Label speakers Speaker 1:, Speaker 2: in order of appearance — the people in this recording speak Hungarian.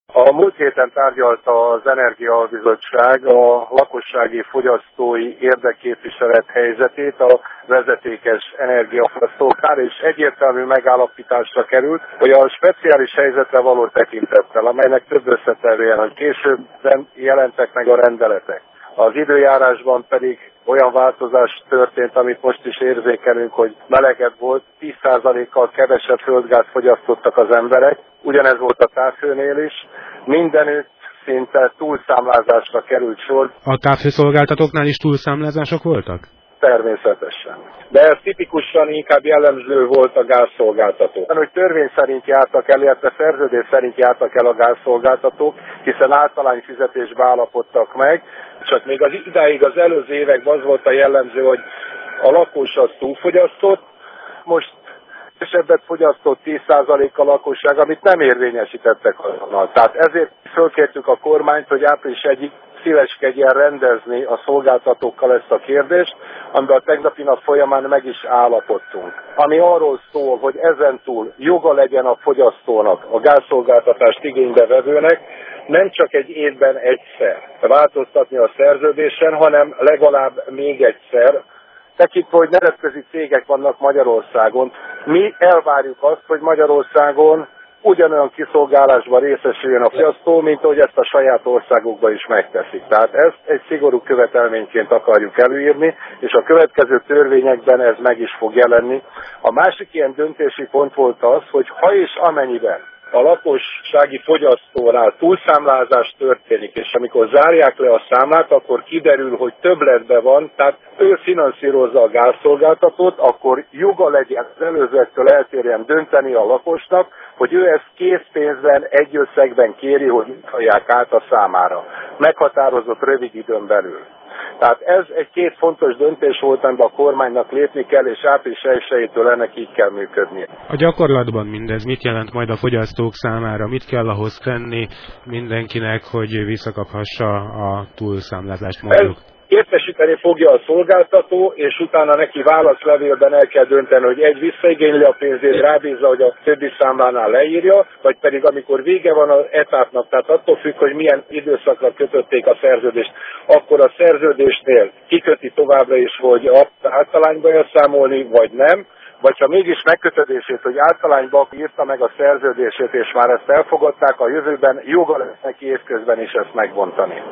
Speaker 1: A múlt héten tárgyalta az Energiabizottság a lakossági fogyasztói érdekképviselet helyzetét a vezetékes energiafogyasztóknál, és egyértelmű megállapításra került, hogy a speciális helyzetre való tekintettel, amelynek több összetevően, hogy későbben jelentek meg a rendeletek. Az időjárásban pedig olyan változás történt, amit most is érzékelünk, hogy melegebb volt, 10%-kal kevesebb földgázt fogyasztottak az emberek, ugyanez volt a távhőnél is, mindenütt szinte túlszámlázásra került sor.
Speaker 2: A távhőszolgáltatóknál is túlszámlázások voltak?
Speaker 1: Természetesen. De ez tipikusan inkább jellemző volt a gázszolgáltatók. Hogy törvény szerint jártak el, illetve szerződés szerint jártak el a gázszolgáltatók, hiszen általányfizetésbe állapodtak meg, csak még az idáig az előző években az volt a jellemző, hogy a lakos az túlfogyasztott, most kevesebbet fogyasztott 10%-a lakosság, amit nem érvényesítettek azonnal. Tehát ezért fölkértük a kormányt, hogy április 1-ig szíveskedjen rendezni a szolgáltatókkal ezt a kérdést, amiben a tegnapi nap folyamán meg is állapodtunk. Ami arról szól, hogy ezentúl joga legyen a fogyasztónak, a gázszolgáltatást igénybe vevőnek, nem csak egy évben egyszer változtatni a szerződésen, hanem legalább még egyszer, tekintve, hogy nemzetközi cégek vannak Magyarországon. Mi elvárjuk azt, hogy Magyarországon ugyanolyan kiszolgálásban részesüljön a fogyasztó, mint ahogy ezt a saját országokban is megteszik. Tehát ezt egy szigorú követelményként akarjuk előírni, és a következő törvényekben ez meg is fog jelenni. A másik ilyen döntési pont volt az, hogy ha és amennyiben a lakossági fogyasztónál túlszámlázás történik, és amikor zárják le a számlát, akkor kiderül, hogy többletben van, tehát ő finanszírozza a gázszolgáltatót, akkor joga legyen az előzőektől eltérően dönteni a lakosnak, hogy ő ezt készpénzben, egy összegben kéri, hogy utalják át a számára. Meghatározott rövid időn belül. Tehát ez egy két fontos döntés volt, amiben a kormánynak lépni kell, és április 1-től ennek így kell működnie.
Speaker 2: A gyakorlatban mindez mit jelent majd a fogyasztók számára? Mit kell ahhoz tenni mindenkinek, hogy visszakaphassa a túlszámlázást mondjuk?
Speaker 1: Értesíteni fogja a szolgáltató, és utána neki válaszlevélben el kell dönteni, hogy egy visszaigényli a pénzét, rábízza, hogy a többi számlánál leírja, vagy pedig amikor vége van az etapnak, tehát attól függ, hogy milyen időszakra kötötték a szerződést, akkor a szerződésnél kiköti továbbra is, hogy általányba elszámolni, vagy nem, vagy ha mégis megkötődését, hogy általányban írta meg a szerződését, és már ezt elfogadták, a jövőben joga lesz neki évközben is ezt megbontani.